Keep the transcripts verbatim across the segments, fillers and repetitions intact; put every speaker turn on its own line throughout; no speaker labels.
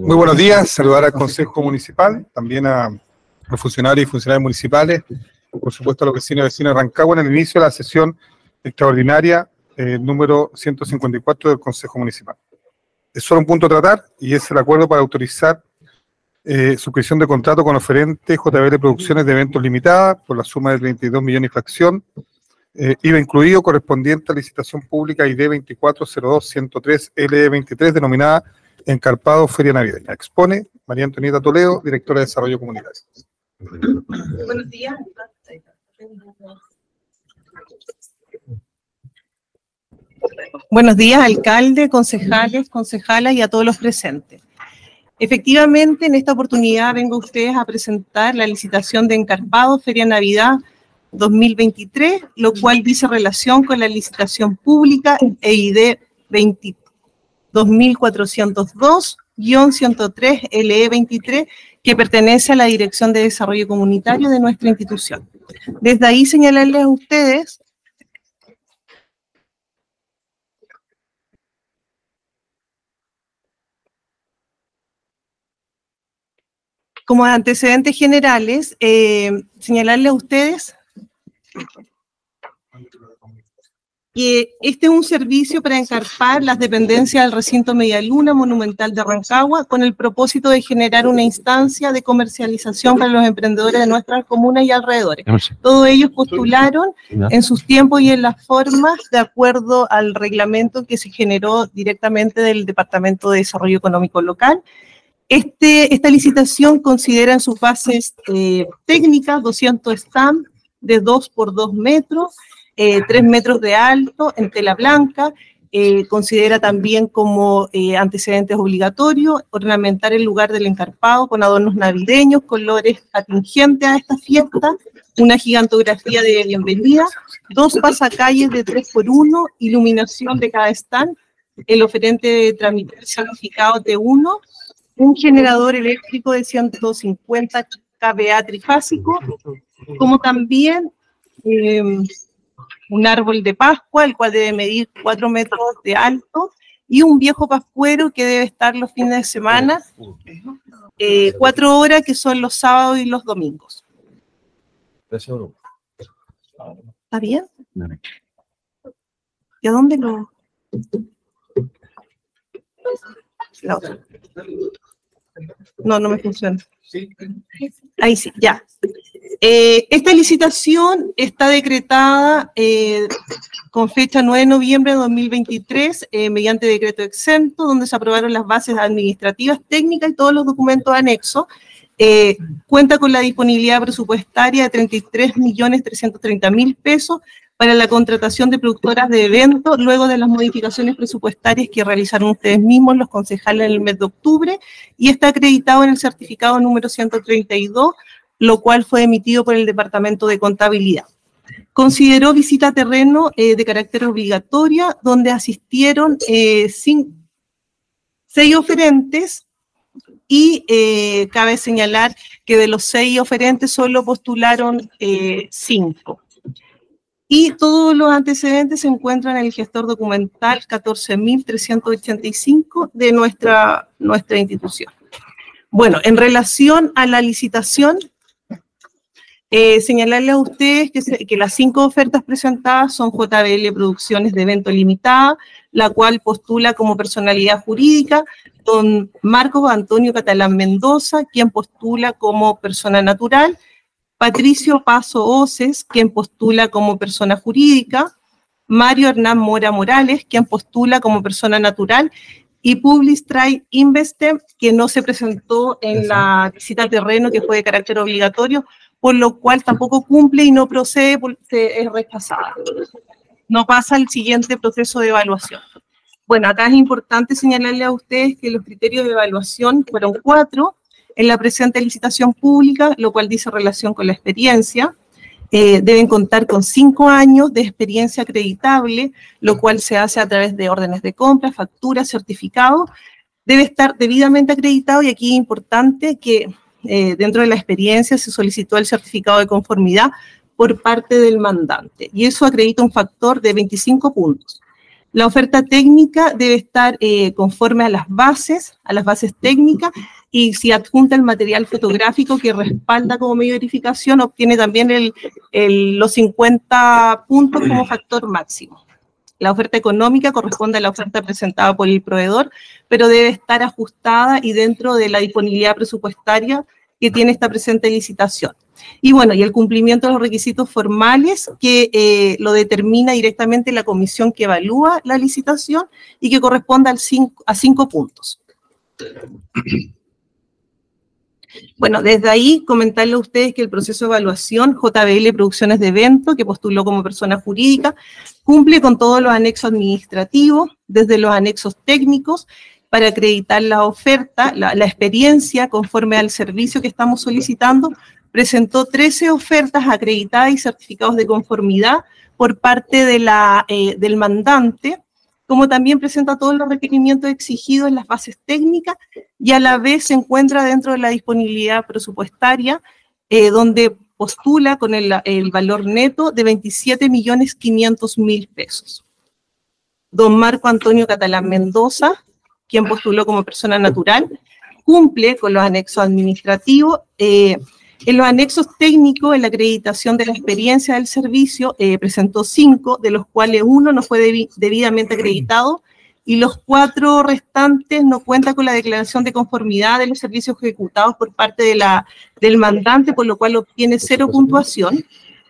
Muy buenos días, saludar al Consejo Municipal, también a los funcionarios y funcionarias municipales, por supuesto a los vecinos y vecinas de Rancagua, en el inicio de la sesión extraordinaria eh, número ciento cincuenta y cuatro del Consejo Municipal. Es solo un punto a tratar y es el acuerdo para autorizar eh, suscripción de contrato con oferente J B L Producciones de Eventos Limitada por la suma de treinta y dos millones y fracción, eh, I V A incluido, correspondiente a licitación pública I D veinticuatro cero dos ciento tres L E veintitrés, denominada Encarpado Feria Navideña. Expone María Antonieta Toledo, directora de Desarrollo Comunitario.
Buenos días. Buenos días, alcalde, concejales, concejalas y a todos los presentes. Efectivamente, en esta oportunidad vengo a ustedes a presentar la licitación de Encarpado Feria Navidad dos mil veintitrés, lo cual dice relación con la licitación pública E I D dos mil cuatrocientos dos guión ciento tres L E veintitrés, que pertenece a la Dirección de Desarrollo Comunitario de nuestra institución. Desde ahí señalarles a ustedes como antecedentes generales, eh, señalarles a ustedes que este es un servicio para encarpar las dependencias del recinto Medialuna Monumental de Rancagua con el propósito de generar una instancia de comercialización para los emprendedores de nuestras comunas y alrededores. Todos ellos postularon en sus tiempos y en las formas de acuerdo al reglamento que se generó directamente del Departamento de Desarrollo Económico Local. Este, esta licitación considera en sus bases eh, técnicas doscientos stands de dos por dos metros, Eh, tres metros de alto en tela blanca, eh, considera también como eh, antecedentes obligatorios ornamentar el lugar del encarpado con adornos navideños, colores atingentes a esta fiesta, una gigantografía de bienvenida, dos pasacalles de tres por uno, iluminación de cada stand, el oferente de tramitar certificado T uno, un generador eléctrico de ciento cincuenta kilovoltios trifásico, como también eh, un árbol de Pascua, el cual debe medir cuatro metros de alto, y un viejo pascuero que debe estar los fines de semana, eh, cuatro horas, que son los sábados y los domingos. ¿Está bien? ¿Y a dónde lo...? La otra. No, no me funciona. Ahí sí, ya. Eh, esta licitación está decretada eh, con fecha nueve de noviembre de dos mil veintitrés eh, mediante decreto exento, donde se aprobaron las bases administrativas, técnicas y todos los documentos anexos. Eh, cuenta con la disponibilidad presupuestaria de treinta y tres millones trescientos treinta mil pesos para la contratación de productoras de eventos, luego de las modificaciones presupuestarias que realizaron ustedes mismos, los concejales, en el mes de octubre, y está acreditado en el certificado número ciento treinta y dos, lo cual fue emitido por el Departamento de Contabilidad. Consideró visita a terreno eh, de carácter obligatoria, donde asistieron eh, cinco, seis oferentes, y eh, cabe señalar que de los seis oferentes solo postularon eh, cinco. Y todos los antecedentes se encuentran en el gestor documental catorce mil trescientos ochenta y cinco de nuestra, nuestra institución. Bueno, en relación a la licitación, eh, señalarles a ustedes que, se, que las cinco ofertas presentadas son J B L Producciones de Evento Limitada, la cual postula como personalidad jurídica, don Marcos Antonio Catalán Mendoza, quien postula como persona natural, Patricio Paso Oces, quien postula como persona jurídica, Mario Hernán Mora Morales, quien postula como persona natural, y Publistrade Investe, que no se presentó en la visita a terreno, que fue de carácter obligatorio, por lo cual tampoco cumple y no procede, porque es rechazada. No pasa al siguiente proceso de evaluación. Bueno, acá es importante señalarle a ustedes que los criterios de evaluación fueron cuatro en la presente licitación pública, lo cual dice relación con la experiencia. Eh, deben contar con cinco años de experiencia acreditable, lo cual se hace a través de órdenes de compra, facturas, certificados. Debe estar debidamente acreditado, y aquí es importante que eh, dentro de la experiencia se solicitó el certificado de conformidad por parte del mandante, y eso acredita un factor de veinticinco puntos. La oferta técnica debe estar eh, conforme a las bases, a las bases técnicas, y si adjunta el material fotográfico que respalda como medio de verificación, obtiene también el, el, los cincuenta puntos como factor máximo. La oferta económica corresponde a la oferta presentada por el proveedor, pero debe estar ajustada y dentro de la disponibilidad presupuestaria que tiene esta presente licitación. Y bueno, y el cumplimiento de los requisitos formales que eh, lo determina directamente la comisión que evalúa la licitación y que corresponde al cinco, a cinco puntos. Bueno, desde ahí comentarle a ustedes que el proceso de evaluación J B L Producciones de Evento, que postuló como persona jurídica, cumple con todos los anexos administrativos, desde los anexos técnicos, para acreditar la oferta, la, la experiencia conforme al servicio que estamos solicitando. Presentó trece ofertas acreditadas y certificados de conformidad por parte de la, eh, del mandante, como también presenta todos los requerimientos exigidos en las bases técnicas y a la vez se encuentra dentro de la disponibilidad presupuestaria, eh, donde postula con el, el valor neto de veintisiete millones quinientos mil pesos. Don Marco Antonio Catalán Mendoza, quien postuló como persona natural, cumple con los anexos administrativos. Eh, en los anexos técnicos, en la acreditación de la experiencia del servicio, eh, presentó cinco, de los cuales uno no fue debi debidamente acreditado, y los cuatro restantes no cuentan con la declaración de conformidad de los servicios ejecutados por parte de la, del mandante, por lo cual obtiene cero puntuación.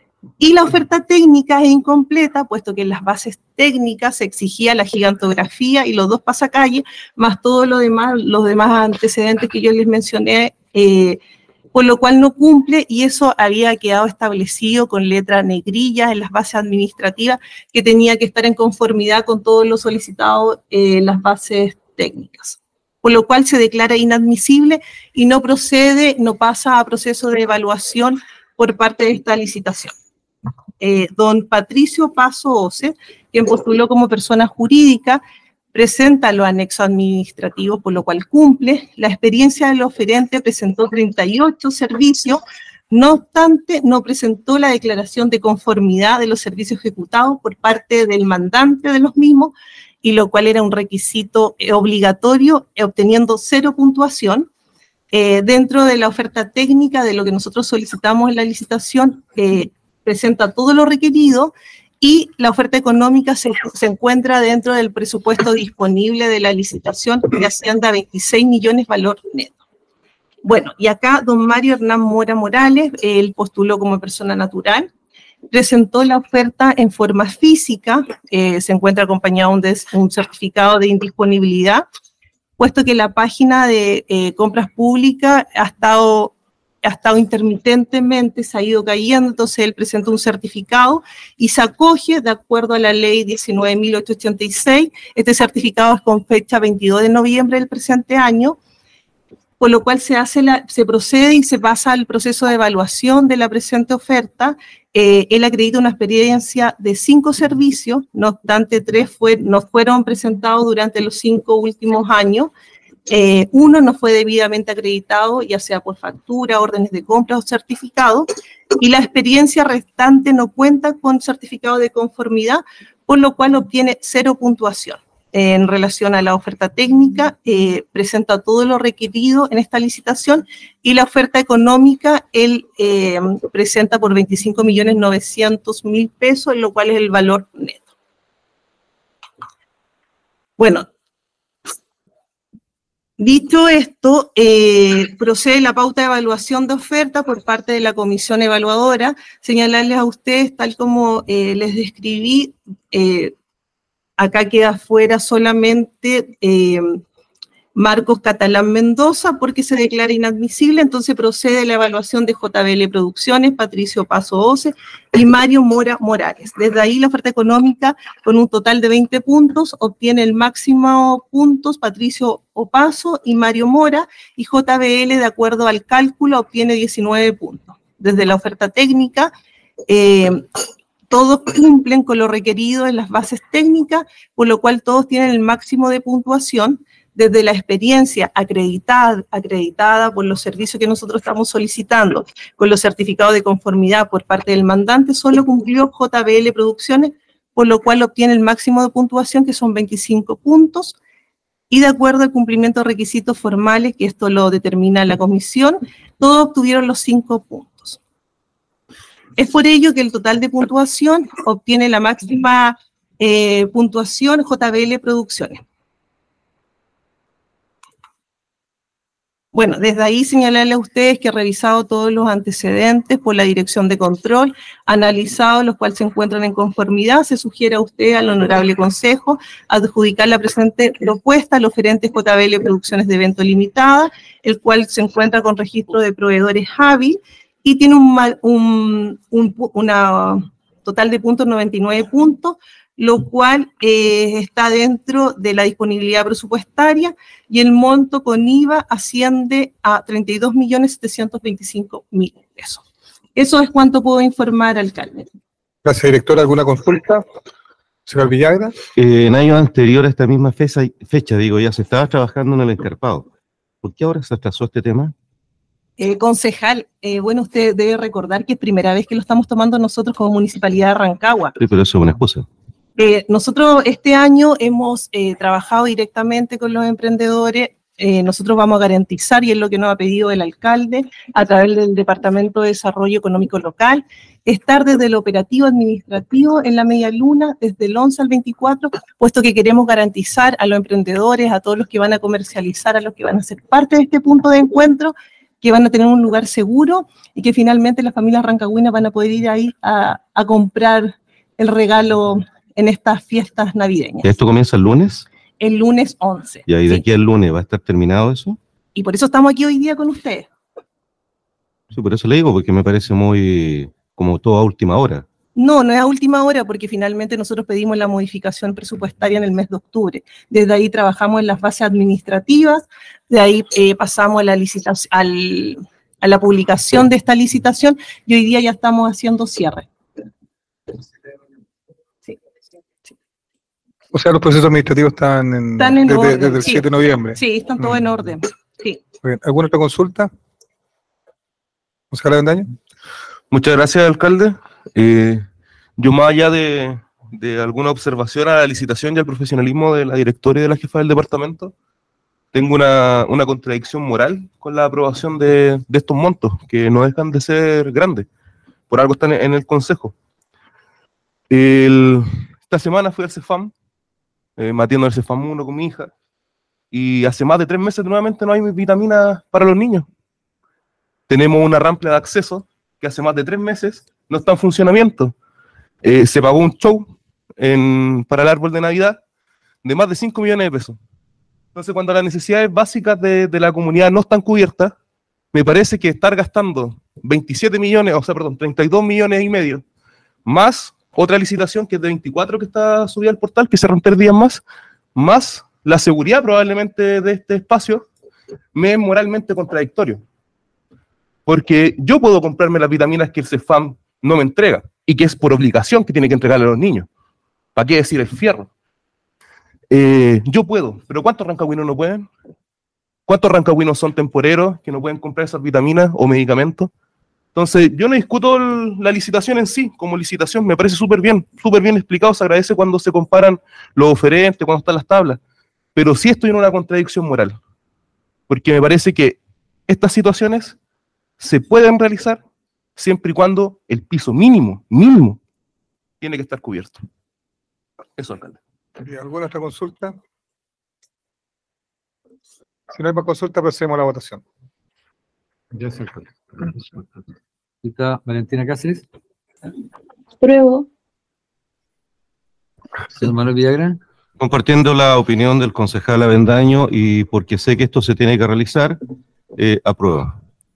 Y la oferta técnica es incompleta, puesto que en las bases técnicas se exigía la gigantografía y los dos pasacalles, más todos lo demás, los demás antecedentes que yo les mencioné, eh, por lo cual no cumple, y eso había quedado establecido con letra negrilla en las bases administrativas, que tenía que estar en conformidad con todo lo solicitado en las bases técnicas. Por lo cual se declara inadmisible y no procede, no pasa a proceso de evaluación por parte de esta licitación. Eh, don Patricio Paso Oce, quien postuló como persona jurídica, presenta los anexos administrativos, por lo cual cumple. La experiencia del oferente presentó treinta y ocho servicios, no obstante, no presentó la declaración de conformidad de los servicios ejecutados por parte del mandante de los mismos, y lo cual era un requisito obligatorio, obteniendo cero puntuación. Eh, dentro de la oferta técnica de lo que nosotros solicitamos en la licitación, eh, presenta todo lo requerido, y la oferta económica se, se encuentra dentro del presupuesto disponible de la licitación, que asciende a veintiséis millones valor neto. Bueno, y acá don Mario Hernán Mora Morales, él postuló como persona natural, presentó la oferta en forma física, eh, se encuentra acompañado de un, un certificado de indisponibilidad, puesto que la página de eh, compras públicas ha estado, ha estado intermitentemente, se ha ido cayendo, entonces él presenta un certificado y se acoge de acuerdo a la ley diecinueve mil ochocientos ochenta y seis, este certificado es con fecha veintidós de noviembre del presente año, por lo cual se, hace la, se procede y se pasa al proceso de evaluación de la presente oferta. Eh, él acredita una experiencia de cinco servicios, no obstante tres fue, no fueron presentados durante los cinco últimos años. Eh, uno no fue debidamente acreditado, ya sea por factura, órdenes de compra o certificado, y la experiencia restante no cuenta con certificado de conformidad, por lo cual obtiene cero puntuación. En relación a la oferta técnica, eh, presenta todo lo requerido en esta licitación, y la oferta económica, él eh, presenta por veinticinco millones novecientos mil pesos, lo cual es el valor neto. Bueno, dicho esto, eh, procede la pauta de evaluación de oferta por parte de la comisión evaluadora. Señalarles a ustedes, tal como eh, les describí, eh, acá queda fuera solamente eh, Marcos Catalán Mendoza, porque se declara inadmisible, entonces procede la evaluación de J B L Producciones, Patricio Paso Oce y Mario Mora Morales. Desde ahí la oferta económica, con un total de veinte puntos, obtiene el máximo puntos Patricio Opaso y Mario Mora, y J B L, de acuerdo al cálculo, obtiene diecinueve puntos. Desde la oferta técnica, eh, todos cumplen con lo requerido en las bases técnicas, por lo cual todos tienen el máximo de puntuación. Desde la experiencia acreditada, acreditada por los servicios que nosotros estamos solicitando, con los certificados de conformidad por parte del mandante, solo cumplió J B L Producciones por lo cual obtiene el máximo de puntuación, que son veinticinco puntos, y de acuerdo al cumplimiento de requisitos formales, que esto lo determina la comisión, todos obtuvieron los cinco puntos. Es por ello que el total de puntuación obtiene la máxima eh, puntuación J B L Producciones. Bueno, desde ahí señalarle a ustedes que he revisado todos los antecedentes por la Dirección de Control, analizado los cuales se encuentran en conformidad. Se sugiere a usted, al Honorable Consejo, adjudicar la presente propuesta al oferente J B L Producciones de Evento Limitada, el cual se encuentra con registro de proveedores hábil y tiene un, un, un una total de puntos, noventa y nueve puntos, lo cual eh, está dentro de la disponibilidad presupuestaria, y el monto con I V A asciende a treinta y dos millones setecientos veinticinco mil pesos. Eso es cuanto puedo informar, alcalde.
Gracias, directora. ¿Alguna consulta? Señor Villagra.
Eh, en años anteriores a esta misma fecha, fecha, digo, ya se estaba trabajando en el escarpado. ¿Por qué ahora se atrasó este tema?
Eh, concejal, eh, bueno, usted debe recordar que es primera vez que lo estamos tomando nosotros como Municipalidad de Rancagua.
Sí, pero eso es una excusa.
Eh, nosotros este año hemos eh, trabajado directamente con los emprendedores. Eh, nosotros vamos a garantizar, y es lo que nos ha pedido el alcalde, a través del Departamento de Desarrollo Económico Local, estar desde el operativo administrativo en la media luna, desde el once al veinticuatro, puesto que queremos garantizar a los emprendedores, a todos los que van a comercializar, a los que van a ser parte de este punto de encuentro, que van a tener un lugar seguro y que finalmente las familias rancagüinas van a poder ir ahí a, a comprar el regalo en estas fiestas navideñas.
¿Esto comienza el lunes?
El lunes once.
¿Y ahí de
sí.
aquí al lunes va a estar terminado eso?
Y por eso estamos aquí hoy día con ustedes.
Sí, por eso le digo, porque me parece muy como todo a última hora.
No, no es a última hora, porque finalmente nosotros pedimos la modificación presupuestaria en el mes de octubre. Desde ahí trabajamos en las bases administrativas, de ahí eh, pasamos a la licitación, al, a la publicación de esta licitación, y hoy día ya estamos haciendo cierre.
O sea, los procesos administrativos están, en,
están en
desde,
orden,
desde el
sí.
siete de noviembre.
Sí, están todos mm. en orden. Sí.
Bien. ¿Alguna otra consulta? Oscar Avendaño.
Muchas gracias, alcalde. Eh, yo, más allá de, de alguna observación a la licitación y al profesionalismo de la directora y de la jefa del departamento, tengo una, una contradicción moral con la aprobación de, de estos montos, que no dejan de ser grandes. Por algo están en el Consejo. El, esta semana fui al CEFAM, eh, me atiendo al CEFAM uno con mi hija, y hace más de tres meses nuevamente no hay vitaminas para los niños. Tenemos una rampa de acceso que hace más de tres meses no está en funcionamiento. Eh, se pagó un show en, para el árbol de Navidad de más de cinco millones de pesos. Entonces, cuando las necesidades básicas de, de la comunidad no están cubiertas, me parece que estar gastando veintisiete millones, o sea, perdón, treinta y dos millones y medio, más otra licitación que es de veinticuatro que está subida al portal, que se rompe días más, más la seguridad probablemente de este espacio, me es moralmente contradictorio. Porque yo puedo comprarme las vitaminas que el CEFAM no me entrega, y que es por obligación que tiene que entregarle a los niños. ¿Para qué decir el fierro? Eh, yo puedo, pero ¿cuántos rancagüinos no pueden? ¿Cuántos rancagüinos son temporeros que no pueden comprar esas vitaminas o medicamentos? Entonces, yo no discuto el, la licitación en sí, como licitación, me parece súper bien, súper bien explicado, se agradece cuando se comparan los oferentes, cuando están las tablas, pero sí estoy en una contradicción moral, porque me parece que estas situaciones se pueden realizar siempre y cuando el piso mínimo, mínimo, tiene que estar cubierto. Eso, alcalde.
¿Alguna otra consulta? Si no hay más consulta, procedemos a la votación.
Gracias, alcalde. Valentina Cáceres.
Apruebo.
Señor Manuel Villagra.
Compartiendo la opinión del concejal Avendaño y porque sé que esto se tiene que realizar, eh, apruebo.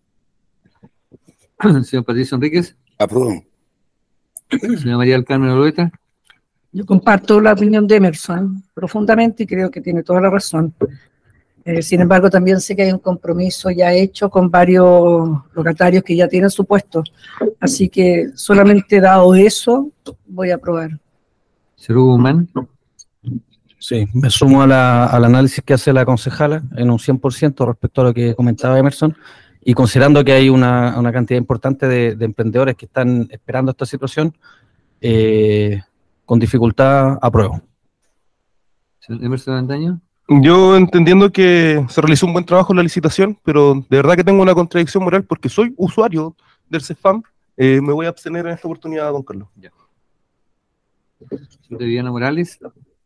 Señor Patricio Enríquez.
Apruebo.
Señora María del Carmen Olueta.
Yo comparto la opinión de Emerson profundamente y creo que tiene toda la razón. Eh, sin embargo, también sé que hay un compromiso ya hecho con varios locatarios que ya tienen su puesto. Así que solamente dado eso, voy a aprobar.
Señor Hugo Guzmán.
Sí, me sumo a la, al análisis que hace la concejala en un cien por ciento respecto a lo que comentaba Emerson, y considerando que hay una, una cantidad importante de, de emprendedores que están esperando esta situación, eh, con dificultad, apruebo.
Señor Emerson Avendaño.
Yo entendiendo que se realizó un buen trabajo en la licitación, pero de verdad que tengo una contradicción moral porque soy usuario del CEFAM, eh, me voy a abstener en esta oportunidad, don Carlos.
Ya. Señorita Viviana Morales.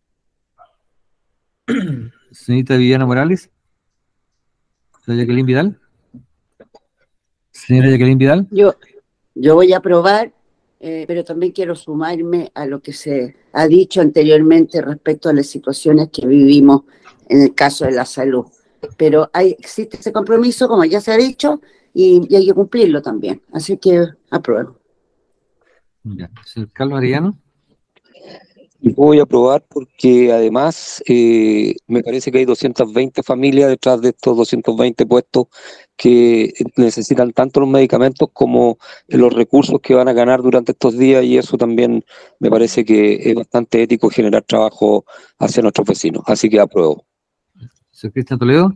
Señorita Viviana Morales. Señora Jacqueline Vidal. Señora Jacqueline Vidal.
Yo, yo voy a aprobar, eh, pero también quiero sumarme a lo que se ha dicho anteriormente respecto a las situaciones que vivimos en el caso de la salud. Pero hay, existe ese compromiso, como ya se ha dicho, y, y hay que cumplirlo también. Así que apruebo.
Ya. Señor Carlos Arellano.
Y voy a aprobar porque además eh, me parece que hay doscientas veinte familias detrás de estos doscientos veinte puestos que necesitan tanto los medicamentos como los recursos que van a ganar durante estos días, y eso también me parece que es bastante ético generar trabajo hacia nuestros vecinos. Así que apruebo.
Señor Cristian Toledo.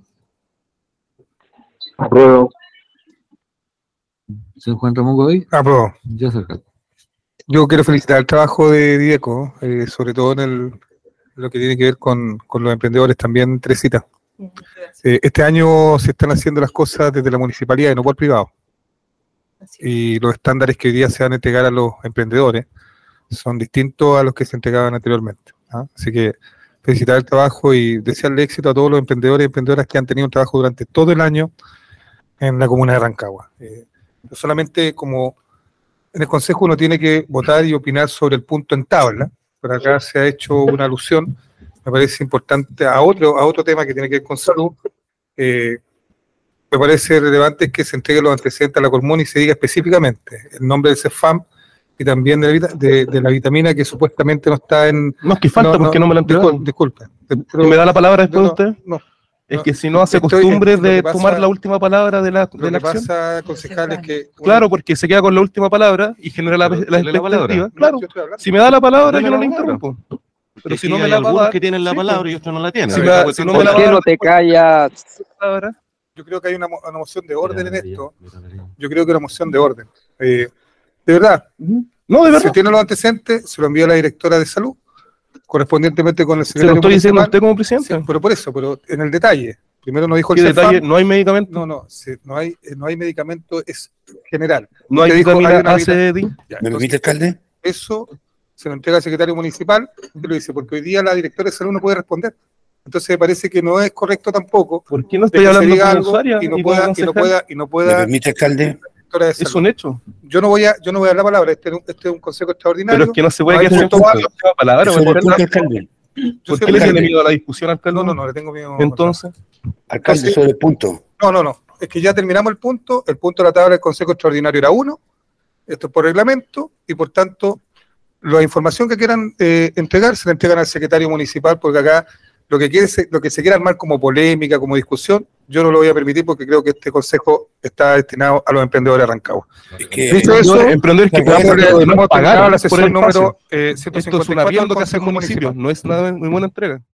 Apruebo.
Señor Juan Ramón Godoy.
Apruebo.
Yo soy Carlos.
Yo quiero felicitar el trabajo de Dideco, eh, sobre todo en el, lo que tiene que ver con, con los emprendedores, también Teresita. Eh, este año se están haciendo las cosas desde la municipalidad y no por el privado. Y los estándares que hoy día se van a entregar a los emprendedores son distintos a los que se entregaban anteriormente, ¿ah? Así que felicitar el trabajo y desearle éxito a todos los emprendedores y emprendedoras que han tenido un trabajo durante todo el año en la comuna de Rancagua. Eh, no solamente como en el Consejo uno tiene que votar y opinar sobre el punto en tabla, pero acá se ha hecho una alusión, me parece importante, a otro, a otro tema que tiene que ver con salud. Eh, me parece relevante que se entreguen los antecedentes a la Colmón y se diga específicamente el nombre del CEFAM y también de la, de, de la vitamina que supuestamente no está en...
No, es que falta
no,
porque no,
no
me la entregaron.
Disculpe.
¿Y me da la palabra después
no,
de usted?
No,
Es
no,
que si no hace
estoy-
costumbre
lo que
de
pasa-
tomar la última palabra de la, de
Lo
la
que
acción.
pasa, concejal, es que...
Claro, porque se queda con la última palabra y genera la, la
dele la palabra.
expectativa. Claro,
Yo estoy hablando.
si me da la palabra,
Dele
yo no
la
le
palabra.
interrumpo. Pero
Es
si
que
no me
hay
la va a
algunos
dar,
que tienen la
sí,
palabra
pues.
y otros no la tienen.
Si
Esa
me da-
cuestión
si no me
de-
la
¿Por qué no te callas?
palabra, yo creo que hay una, mo- una moción de orden en esto. Yo creo que una moción de orden. Eh, de verdad,
No, de
si
verdad.
tiene los antecedentes, se lo envía a la directora de salud, correspondientemente con el
Se lo
secretario
estoy diciendo a
municipal.
usted como presidente.
Sí, pero por eso, pero en el detalle. Primero nos dijo el
¿Qué
CEFAM.
detalle? No hay medicamento.
No, no, se- no hay, eh, no hay medicamento, es general.
No hay
Usted dijo,
vitamina
hay una
A, C, D.
Ya,
¿Me
entonces,
permite, alcalde?
eso se lo entrega al secretario municipal y lo dice, porque hoy día la directora de salud no puede responder. Entonces me parece que no es correcto tampoco
¿Por qué no
de
estoy
que se
hablando
diga
como
algo
usuaria
y no
y como
pueda, y no
concejal?
pueda, y no
¿Me
pueda
permite, alcalde?
directora de
Es
salud.
un hecho.
Yo no voy a, yo no voy a dar la palabra, este, es un- este es un consejo extraordinario.
Pero es que no se puede
No hay
quedar sin
punto
la
válido.
última palabra.
Eso es
¿Por
el punto, alcalde.
Yo
¿Por
soy
qué le tiene
alcalde.
miedo a la discusión, alcalde?
No, no, no, le tengo miedo.
Entonces,
Alcalde, sobre el punto.
No, no, no. Es que ya terminamos el punto. El punto de la tabla del Consejo Extraordinario era uno. Esto es por reglamento y por tanto la información que quieran eh, entregar se la entregan al secretario municipal, porque acá lo que quiere se- lo que se quiera armar como polémica, como discusión, yo no lo voy a permitir porque creo que este consejo está destinado a los emprendedores de Rancagua.
Es que,
Dicho eso,
emprendedores que
Acuérdate
puedan
que
hemos
no
terminado
pagar
la
por el
sesión
espacio.
número eh,
Esto
ciento
es un
cincuenta y cuatro del
arriendo que hace el
Consejo
municipio,
Municipal.
no es nada muy buena entrega.